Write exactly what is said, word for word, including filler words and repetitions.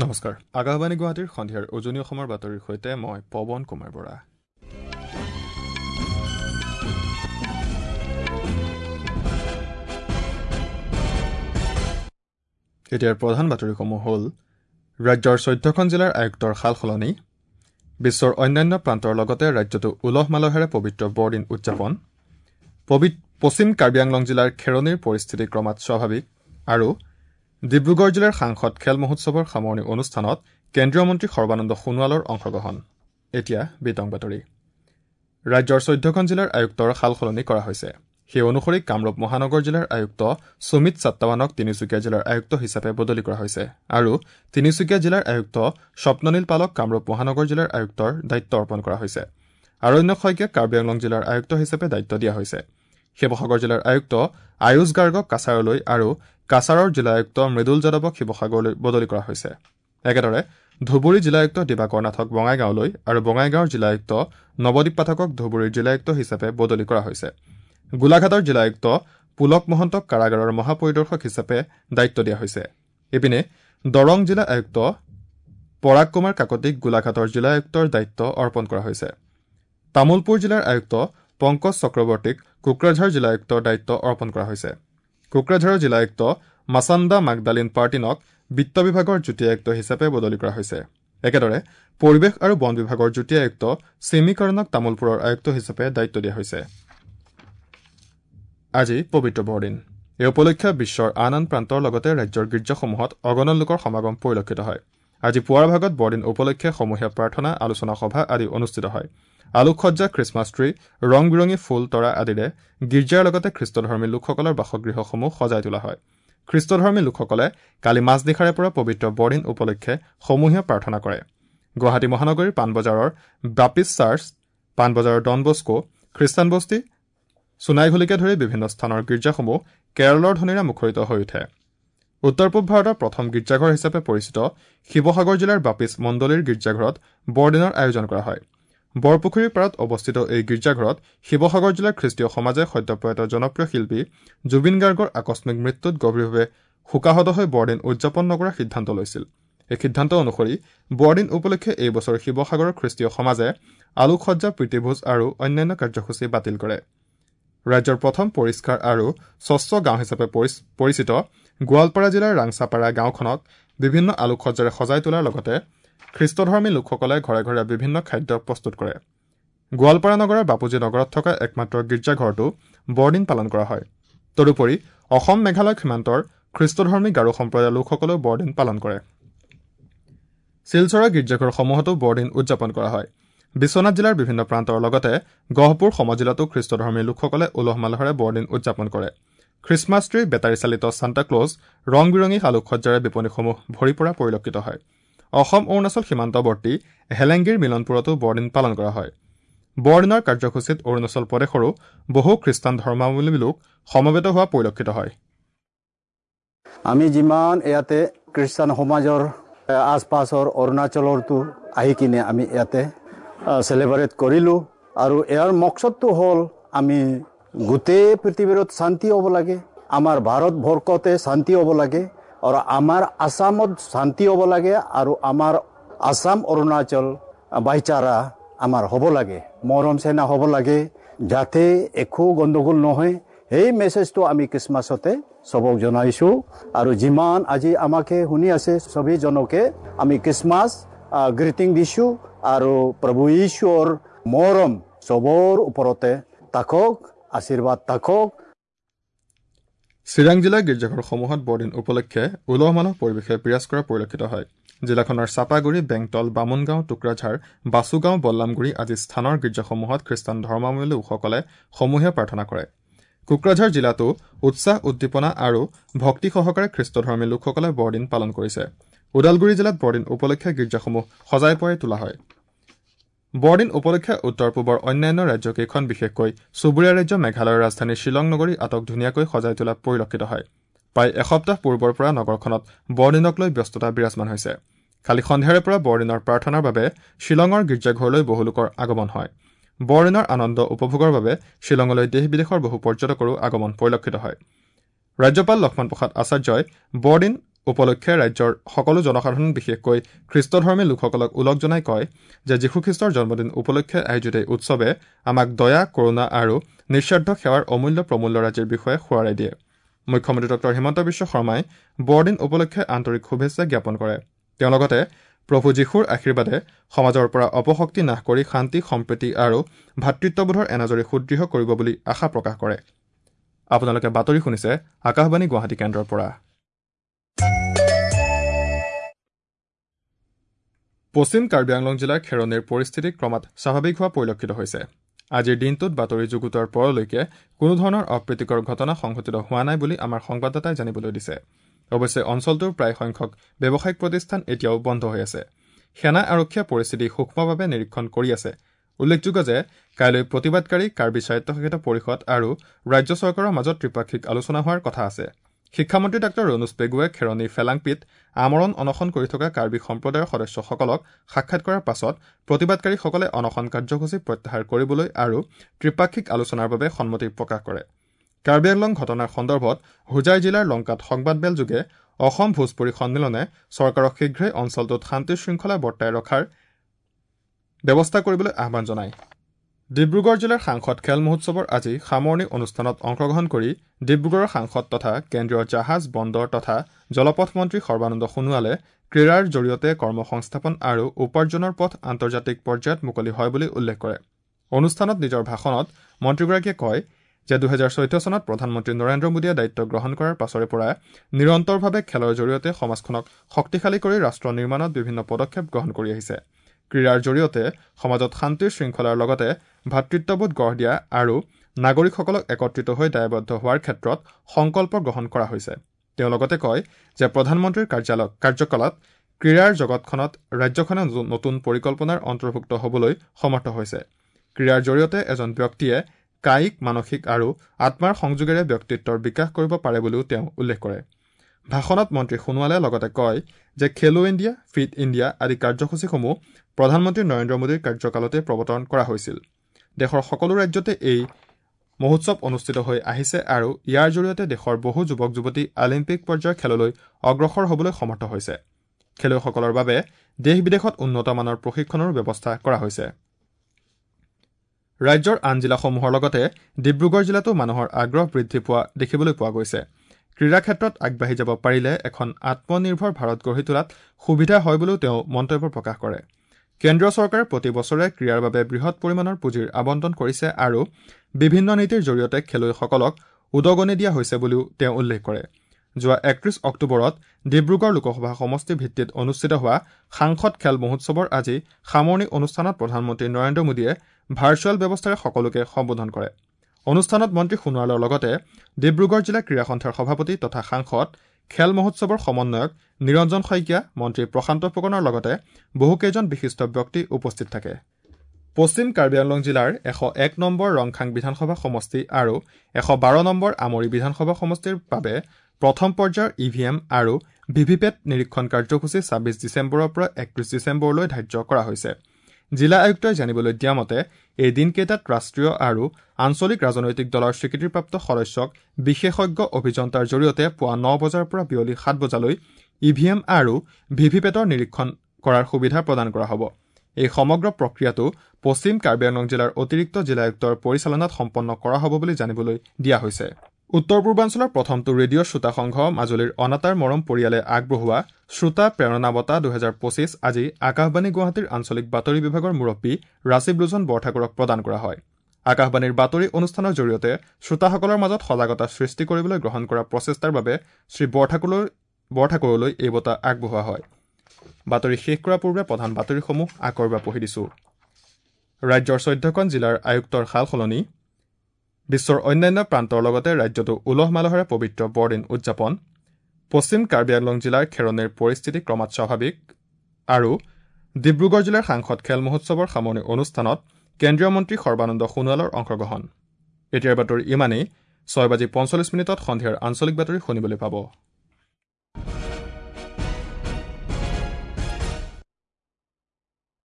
নমস্কাৰ আকাশবাণী গুৱাহাটীৰ সন্ধিয়াৰ উজনি অসমৰ বাতৰিৰ সৈতে মই পৱন কুমাৰ বৰা। এতিয়াৰ প্ৰধান বাতৰিসমূহ হ'ল ৰাজ্যৰ চৈধ্যখন জিলাৰ আয়ুক্তৰ সাল সলনি, বিশ্বৰ অন্যান্য প্ৰান্তৰ লগতে ৰাজ্যটো উলহ মালহেৰে পবিত্ৰ বৰদিন উদযাপন, পশ্চিম কাৰ্বি আংলং জিলাৰ খেৰণিৰ পৰিস্থিতি ক্ৰমাৎ স্বাভাৱিক আৰু ডিব্ৰুগড় জিলাৰ সাংসদ খেল মহোৎসৱৰ সামৰণি অনুষ্ঠানত কেন্দ্ৰীয় মন্ত্ৰী সৰ্বানন্দ সোণোৱালৰ অংশগ্ৰহণ। এতিয়া বিতং বাতৰি। ৰাজ্যৰ চৈধ্যখন জিলাৰ আয়ুক্তৰ সাল সলনি কৰা হৈছে। সেই অনুসৰি কামৰূপ মহানগৰ জিলাৰ আয়ুক্ত সুমিত চাট্টাৱানক তিনিচুকীয়া জিলাৰ আয়ুক্ত হিচাপে বদলি কৰা হৈছে আৰু তিনিচুকীয়া জিলাৰ আয়ুক্ত স্বপ্ননীল পালক কামৰূপ মহানগৰ জিলাৰ আয়ুক্তৰ দায়িত্ব অৰ্পণ কৰা হৈছে। আৰণ্যক শইকীয়াক কাৰ্বি আংলং জিলাৰ আয়ুক্ত হিচাপে দায়িত্ব দিয়া হৈছে। শিৱসাগৰ জিলাৰ আয়ুক্ত আয়ুষ গাৰ্গক কাছাৰলৈ আৰু কাছাৰৰ জিলা আয়ুক্ত মৃদুল যাদৱক শিৱসাগৰলৈ বদলি কৰা হৈছে। একেদৰে ধুবুৰী জিলা আয়ুক্ত দিবাকৰ নাথক বঙাইগাঁওলৈ আৰু বঙাইগাঁৱৰ জিলা আয়ুক্ত নৱদ্বীপ পাঠকক ধুবুৰীৰ জিলা আয়ুক্ত হিচাপে বদলি কৰা হৈছে। গোলাঘাটৰ জিলা আয়ুক্ত পুলক মহন্তক কাৰাগাৰৰ মহাপৰিদৰ্শক হিচাপে দায়িত্ব দিয়া হৈছে। ইপিনে দৰং জিলা আয়ুক্ত পৰাগ কুমাৰ কাকতিক গোলাঘাটৰ জিলা আয়ুক্তৰ দায়িত্ব অৰ্পণ কৰা হৈছে। তামুলপুৰ জিলাৰ আয়ুক্ত পংকজ চক্ৰৱৰ্তীক কোকৰাঝাৰ জিলা আয়ুক্তৰ দায়িত্ব অৰ্পণ কৰা হৈছে। কোকৰাঝাৰৰ জিলা আয়ুক্ত মাছান্দা মাগদালিন পাৰ্টিনক বিত্ত বিভাগৰ যুটী আয়ুক্ত হিচাপে বদলি কৰা হৈছে। একেদৰে পৰিৱেশ আৰু বন বিভাগৰ যুটী আয়ুক্ত চিমিকৰণক তামুলপুৰৰ আয়ুক্ত হিচাপে দায়িত্ব দিয়া হৈছে। আজি পবিত্ৰ বৰদিন। এই উপলক্ষে বিশ্বৰ আন আন প্ৰান্তৰ লগতে ৰাজ্যৰ গীৰ্জাসমূহত অগণন লোকৰ সমাগম পৰিলক্ষিত হয়। আজি পুৱাৰ ভাগত বৰদিন উপলক্ষে সমূহীয়া প্ৰাৰ্থনা, আলোচনা সভা আদি অনুষ্ঠিত হয়। আলোকসজ্জা, খ্ৰীষ্টমাছ ট্ৰী, ৰং বিৰঙী ফুল তৰা আদিৰে গীৰ্জাৰ লগতে খ্ৰীষ্টধৰ্মী লোকসকলৰ বাসগৃহসমূহ সজাই তোলা হয়। খ্ৰীষ্টধৰ্মী লোকসকলে কালি মাজনিশাৰে পৰা পবিত্ৰ বৰদিন উপলক্ষে সমূহীয়া প্ৰাৰ্থনা কৰে। গুৱাহাটী মহানগৰীৰ পাণবজাৰৰ বাপিষ্ট চাৰ্চ, পাণবজাৰৰ ডন বস্কো, খ্ৰীষ্টান বস্তি, সোণাইঘুলিকে ধৰি বিভিন্ন স্থানৰ গীৰ্জাসমূহ কেৰলৰ ধ্বনিৰে মুখৰিত হৈ উঠে। উত্তৰ পূব ভাৰতৰ প্ৰথম গীৰ্জাঘৰ হিচাপে পৰিচিত শিৱসাগৰ জিলাৰ বাপিষ্ট মণ্ডলীৰ গীৰ্জাঘৰত বৰদিনৰ আয়োজন কৰা হয়। বৰপুখুৰীৰ পাৰত অৱস্থিত এই গীৰ্জাঘৰত শিৱসাগৰ জিলাৰ খ্ৰীষ্টীয় সমাজে সদ্যপ্ৰয়াত জনপ্ৰিয় শিল্পী জুবিন গাৰ্গৰ আকস্মিক মৃত্যুত গভীৰভাৱে শোকাহত হৈ বৰদিন উদযাপন নকৰাৰ সিদ্ধান্ত লৈছিল। এই সিদ্ধান্ত অনুসৰি বৰদিন উপলক্ষে এই বছৰ শিৱসাগৰৰ খ্ৰীষ্টীয় সমাজে আলোকসজ্জা, প্ৰীতিভোজ আৰু অন্যান্য কাৰ্যসূচী বাতিল কৰে। ৰাজ্যৰ প্ৰথম পৰিষ্কাৰ আৰু স্বচ্ছ গাঁও হিচাপে পৰিচিত গোৱালপাৰা জিলাৰ ৰাংচাপাৰা গাঁওখনক বিভিন্ন আলোকসজ্জাৰে সজাই তোলাৰ লগতে খ্ৰীষ্টধৰ্মী লোকসকলে ঘৰে ঘৰে বিভিন্ন খাদ্য প্ৰস্তুত কৰে। গোৱালপাৰা নগৰৰ বাপুজী নগৰত থকা একমাত্ৰ গীৰ্জাঘৰটো বৰদিন পালন কৰা হয়। তদুপৰি অসম মেঘালয় সীমান্তৰ খ্ৰীষ্টধৰ্মী গাৰো সম্প্ৰদায়ৰ লোকসকলেও বৰদিন পালন কৰে। শিলচৰৰ গীৰ্জাঘৰসমূহতো বৰদিন উদযাপন কৰা হয়। বিশ্বনাথ জিলাৰ বিভিন্ন প্ৰান্তৰ লগতে গহপুৰ সমজিলাতো খ্ৰীষ্টধৰ্মী লোকসকলে উলহ মালহেৰে বৰদিন উদযাপন কৰে। খ্ৰীষ্টমাছ ট্ৰী, বেটাৰী চালিত ছাণ্টাক্লজ, ৰং বিৰঙী আলোকসজ্জাৰে বিপণীসমূহ ভৰি পৰা পৰিলক্ষিত হয়। অসম অৰুণাচল সীমান্তৱৰ্তী হেলেংগীৰ মিলনপুৰতো বৰদিন পালন কৰা হয়। বৰদিনৰ কাৰ্যসূচীত অৰুণাচল প্ৰদেশৰো বহু খ্ৰীষ্টান ধৰ্মাৱলম্বী লোক সমবেত হোৱা পৰিলক্ষিত হয়। আমি যিমান ইয়াতে খ্ৰীষ্টান সমাজৰ আশপাশৰ অৰুণাচলৰতো আহি কিনে আমি ইয়াতে চেলিব্ৰেট কৰিলোঁ আৰু ইয়াৰ মকচদটো হ'ল আমি গোটেই পৃথিৱীৰত শান্তি হ'ব লাগে, আমাৰ ভাৰতবৰ্ষতে শান্তি হ'ব লাগে আৰু আমাৰ আসামত শান্তি হ'ব লাগে আৰু আমাৰ আসাম অৰুণাচল ভাইচাৰা আমাৰ হ'ব লাগে, মৰম চেনা হ'ব লাগে, যাতে একো গণ্ডগোল নহয়। সেই মেছেজটো আমি খ্ৰীষ্টমাছতে চবক জনাইছোঁ আৰু যিমান আজি আমাকে শুনি আছে চবেইজনকে আমি খ্ৰীষ্টমাছ গ্ৰিটিং দিছোঁ আৰু প্ৰভু ঈশ্বৰৰ মৰম চবৰ ওপৰতে থাকক, আশীৰ্বাদ থাকক। চিৰাং জিলাৰ গীৰ্জাঘৰসমূহত বৰদিন উপলক্ষে উলহ মালহ পৰিৱেশে বিৰাজ কৰা পৰিলক্ষিত হয়। জিলাখনৰ চাপাগুৰি, বেংতল, বামুণগাঁও, টুকুৰাঝাৰ, বাছুগাঁও, বল্লামগুৰি আদি স্থানৰ গীৰ্জাসমূহত খ্ৰীষ্টান ধৰ্মাৱলম্বী লোকসকলে সমূহীয়া প্ৰাৰ্থনা কৰে। কোকৰাঝাৰ জিলাতো উৎসাহ, উদ্দীপনা আৰু ভক্তি সহকাৰে খ্ৰীষ্টধৰ্মী লোকসকলে বৰদিন পালন কৰিছে। ওদালগুৰি জিলাত বৰদিন উপলক্ষে গীৰ্জাসমূহ সজাই পৰাই তোলা হয়। বৰদিন উপলক্ষে উত্তৰ পূবৰ অন্যান্য ৰাজ্যকেইখন বিশেষকৈ চুবুৰীয়া ৰাজ্য মেঘালয়ৰ ৰাজধানী শ্বিলং নগৰী আটক ধুনীয়াকৈ সজাই তোলা পৰিলক্ষিত হয়। প্ৰায় এসপ্তাহ পূৰ্বৰ পৰা নগৰখনত বৰদিনক লৈ ব্যস্ততা বিৰাজমান হৈছে। কালি সন্ধিয়াৰে পৰা বৰদিনৰ প্ৰাৰ্থনাৰ বাবে শ্বিলঙৰ গীৰ্জাঘৰলৈ বহু লোকৰ আগমন হয়। বৰদিনৰ আনন্দ উপভোগৰ বাবে শ্বিলঙলৈ দেশ বিদেশৰ বহু পৰ্যটকৰো আগমন পৰিলক্ষিত হয়। ৰাজ্যপাল লক্ষ্মণ প্ৰসাদ আচাৰ্যই বৰদিন উপলক্ষে ৰাজ্যৰ সকলো জনসাধাৰণ বিশেষকৈ খ্ৰীষ্টধৰ্মী লোকসকলক ওলগ জনাই কয় যে যীশুখ্ৰীষ্টৰ জন্মদিন উপলক্ষে আয়োজিত এই উৎসৱে আমাক দয়া কৰুণা আৰু নিস্বাৰ্থ সেৱাৰ অমূল্য প্ৰমূল্যৰাজিৰ বিষয়ে সোঁৱৰাই দিয়ে। মুখ্যমন্ত্ৰী ডক্টৰ হিমন্ত বিশ্ব শৰ্মাই বৰদিন উপলক্ষে আন্তৰিক শুভেচ্ছা জ্ঞাপন কৰে। তেওঁ লগতে প্ৰভু যীশুৰ আশীৰ্বাদে সমাজৰ পৰা অপশক্তি নাশ কৰি শান্তি সম্প্ৰীতি আৰু ভাতৃত্ববোধৰ এনাজৰী সুদৃঢ় কৰিব বুলি আশা প্ৰকাশ কৰে। আপোনালোকে বাতৰি শুনিছে আকাশবাণী গুৱাহাটী কেন্দ্ৰৰ পৰা। পশ্চিম কাৰ্বি আংলং জিলাৰ খেৰণিৰ পৰিস্থিতি ক্ৰমাৎ স্বাভাৱিক হোৱা পৰিলক্ষিত হৈছে। আজিৰ দিনটোত বাতৰি যুগুতোৱাৰ পৰলৈকে কোনো ধৰণৰ অপ্ৰীতিকৰ ঘটনা সংঘটিত হোৱা নাই বুলি আমাৰ সংবাদদাতাই জানিবলৈ দিছে। অৱশ্যে অঞ্চলটোৰ প্ৰায় সংখ্যক ব্যৱসায়িক প্ৰতিষ্ঠান এতিয়াও বন্ধ হৈ আছে। সেনা আৰক্ষীয়ে পৰিস্থিতি সূক্ষ্মভাৱে নিৰীক্ষণ কৰি আছে। উল্লেখযোগ্য যে কাইলৈ প্ৰতিবাদকাৰী কাৰ্বি স্বায়ত্তশাসিত পৰিষদ আৰু ৰাজ্য চৰকাৰৰ মাজত ত্ৰিপাক্ষিক আলোচনা হোৱাৰ কথা আছে। শিক্ষামন্ত্ৰী ডাঃ ৰণোজ পেগুৱে খেৰণি ফেলাংপিত আমৰণ অনশন কৰি থকা কাৰ্বি সম্প্ৰদায়ৰ সদস্যসকলক সাক্ষাৎ কৰাৰ পাছত প্ৰতিবাদকাৰীসকলে অনশন কাৰ্যসূচী প্ৰত্যাহাৰ কৰিবলৈ আৰু ত্ৰিপাক্ষিক আলোচনাৰ বাবে সন্মতি প্ৰকাশ কৰে। কাৰ্বি আংলং ঘটনাৰ সন্দৰ্ভত হোজাই জিলাৰ লংকাত সংবাদমেল যোগে অসম ভোজপুৰী সন্মিলনে চৰকাৰক শীঘ্ৰেই অঞ্চলটোত শান্তি শৃংখলা বৰ্তাই ৰখাৰ ব্যৱস্থা কৰিবলৈ আহ্বান জনায়। ডিব্ৰুগড় জিলাৰ সাংসদ খেল মহোৎসৱৰ আজি সামৰণি অনুষ্ঠানত অংশগ্ৰহণ কৰি ডিব্ৰুগড়ৰ সাংসদ তথা কেন্দ্ৰীয় জাহাজ বন্দৰ তথা জলপথ মন্ত্ৰী সৰ্বানন্দ সোণোৱালে ক্ৰীড়াৰ জৰিয়তে কৰ্মসংস্থাপন আৰু উপাৰ্জনৰ পথ আন্তৰ্জাতিক পৰ্যায়ত মুকলি হয় বুলি উল্লেখ কৰে। অনুষ্ঠানত নিজৰ ভাষণত মন্ত্ৰীগৰাকীয়ে কয় যে দুহেজাৰ চৈধ্য চনত প্ৰধানমন্ত্ৰী নৰেন্দ্ৰ মোদীয়ে দায়িত্ব গ্ৰহণ কৰাৰ পাছৰে পৰা নিৰন্তৰভাৱে খেলৰ জৰিয়তে সমাজখনক শক্তিশালী কৰি ৰাষ্ট্ৰ নিৰ্মাণত বিভিন্ন পদক্ষেপ গ্ৰহণ কৰি আহিছে। ক্ৰীড়াৰ জৰিয়তে সমাজত শান্তি শৃংখলাৰ লগতে ভাতৃত্ববোধ গঢ় দিয়া আৰু নাগৰিকসকলক একত্ৰিত হৈ দায়বদ্ধ হোৱাৰ ক্ষেত্ৰত সংকল্প গ্ৰহণ কৰা হৈছে। তেওঁ লগতে কয় যে প্ৰধানমন্ত্ৰীৰ কাৰ্যালয় কাৰ্যকালত ক্ৰীড়াৰ জগতখনত ৰাজ্যখনে নতুন পৰিকল্পনাৰ অন্তৰ্ভুক্ত হ'বলৈ সমৰ্থ হৈছে। ক্ৰীড়াৰ জৰিয়তে এজন ব্যক্তিয়ে কায়িক মানসিক আৰু আত্মাৰ সংযোগেৰে ব্যক্তিত্বৰ বিকাশ কৰিব পাৰে বুলিও তেওঁ উল্লেখ কৰে। ভাষণত মন্ত্ৰী সোণোৱালে লগতে কয় যে খেলো ইণ্ডিয়া ফিট ইণ্ডিয়া আদি কাৰ্যসূচীসমূহ প্ৰধানমন্ত্ৰী নৰেন্দ্ৰ মোদীৰ কাৰ্যকালতে প্ৰৱৰ্তন কৰা হৈছিল। দেশৰ সকলো ৰাজ্যতে এই মহোৎসৱ অনুষ্ঠিত হৈ আহিছে আৰু ইয়াৰ জৰিয়তে দেশৰ বহু যুৱক যুৱতী অলিম্পিক পৰ্যায়ৰ খেললৈ অগ্ৰসৰ হ'বলৈ সমৰ্থ হৈছে। খেলুৱৈসকলৰ বাবে দেশ বিদেশত উন্নত মানৰ প্ৰশিক্ষণৰো ব্যৱস্থা কৰা হৈছে। ৰাজ্যৰ আন জিলাসমূহৰ লগতে ডিব্ৰুগড় জিলাতো মানুহৰ আগ্ৰহ বৃদ্ধি পোৱা দেখিবলৈ পোৱা গৈছে। ক্ৰীড়া ক্ষেত্ৰত আগবাঢ়ি যাব পাৰিলে এখন আত্মনিৰ্ভৰ ভাৰত গঢ়ি তোলাত সুবিধা হয় বুলিও তেওঁ মন্তব্য প্ৰকাশ কৰে। কেন্দ্ৰীয় চৰকাৰে প্ৰতি বছৰে ক্ৰীড়াৰ বাবে বৃহৎ পৰিমাণৰ পুঁজিৰ আবণ্টন কৰিছে আৰু বিভিন্ন নীতিৰ জৰিয়তে খেলুৱৈসকলক উদগনি দিয়া হৈছে বুলিও তেওঁ উল্লেখ কৰে। যোৱা একত্ৰিশ অক্টোবৰত ডিব্ৰুগড় লোকসভা সমষ্টি ভিত্তিত অনুষ্ঠিত হোৱা সাংসদ খেল মহোৎসৱৰ আজি সামৰণি অনুষ্ঠানত প্ৰধানমন্ত্ৰী নৰেন্দ্ৰ মোদীয়ে ভাৰ্চুৱেল ব্যৱস্থাৰে সকলোকে সম্বোধন কৰে। অনুষ্ঠানত মন্ত্ৰী সোণোৱালৰ লগতে ডিব্ৰুগড় জিলা ক্ৰীড়া সন্থাৰ সভাপতি তথা সাংসদ খেল মহোৎসৱৰ সমন্বয়ক নিৰঞ্জন শইকীয়া, মন্ত্ৰী প্ৰশান্ত ফুকনৰ লগতে বহুকেইজন বিশিষ্ট ব্যক্তি উপস্থিত থাকে। পশ্চিম কাৰ্বি আংলং জিলাৰ এশ এক নম্বৰ ৰংখাং বিধানসভা সমষ্টি আৰু এশ বাৰ নম্বৰ আমৰি বিধানসভা সমষ্টিৰ বাবে প্ৰথম পৰ্যায়ৰ ই ভি এম আৰু ভি ভি পেট নিৰীক্ষণ কাৰ্যসূচী ছাব্বিছ ডিচেম্বৰৰ পৰা একত্ৰিশ ডিচেম্বৰলৈ ধাৰ্য কৰা হৈছে। জিলা আয়ুক্তই জানিবলৈ দিয়া মতে এই দিনকেইটাত ৰাষ্ট্ৰীয় আৰু আঞ্চলিক ৰাজনৈতিক দলৰ স্বীকৃতিপ্ৰাপ্ত সদস্যক বিশেষজ্ঞ অভিযন্তাৰ জৰিয়তে পুৱা ন বজাৰ পৰা বিয়লি সাত বজালৈ ই ভি এম আৰু ভি ভি পেটৰ নিৰীক্ষণ কৰাৰ সুবিধা প্ৰদান কৰা হ'ব। এই সমগ্ৰ প্ৰক্ৰিয়াটো পশ্চিম কাৰ্বি আংলং জিলাৰ অতিৰিক্ত জিলা আয়ুক্তৰ পৰিচালনাত সম্পন্ন কৰা হ'ব বুলি জানিবলৈ দিয়া হৈছে। উত্তৰ পূৰ্বাঞ্চলৰ প্ৰথমটো ৰেডিঅ' শ্ৰোতা সংঘ মাজুলীৰ অনাতাঁৰ মৰম পৰিয়ালে আগবঢ়োৱা শ্ৰোতা প্ৰেৰণা বঁটা দুহেজাৰ পঁচিছ আজি আকাশবাণী গুৱাহাটীৰ আঞ্চলিক বাতৰি বিভাগৰ মুৰব্বী ৰাজীৱ লোচন বৰঠাকুৰক প্ৰদান কৰা হয়। আকাশবাণীৰ বাতৰি অনুষ্ঠানৰ জৰিয়তে শ্ৰোতাসকলৰ মাজত সজাগতা সৃষ্টি কৰিবলৈ গ্ৰহণ কৰা প্ৰচেষ্টাৰ বাবে শ্ৰী বৰঠাকুৰলৈ বৰঠাকুৰলৈ এই বঁটা আগবঢ়োৱা হয়। বাতৰি শেষ কৰাৰ পূৰ্বে প্ৰধান বাতৰিসমূহ আকৌ এবাৰ পঢ়ি দিছো। ৰাজ্যৰ চৈধ্যখন জিলাৰ আয়ুক্তৰ সাল সলনি। বিশ্বৰ অন্যান্য প্ৰান্তৰ লগতে ৰাজ্যতো উলহ মালহেৰে পবিত্ৰ বৰদিন উদযাপন। পশ্চিম কাৰ্বি আংলং জিলাৰ খেৰণিৰ পৰিস্থিতি ক্ৰমাৎ স্বাভাৱিক। আৰু ডিব্ৰুগড় জিলাৰ সাংসদ খেল মহোৎসৱৰ সামৰণি অনুষ্ঠানত কেন্দ্ৰীয় মন্ত্ৰী সৰ্বানন্দ সোণোৱালৰ অংশগ্ৰহণ। এতিয়াৰ বাতৰি ইমানেই। ছয় বাজি পঞ্চল্লিছ মিনিটত সন্ধিয়াৰ আঞ্চলিক বাতৰি শুনিবলৈ পাব।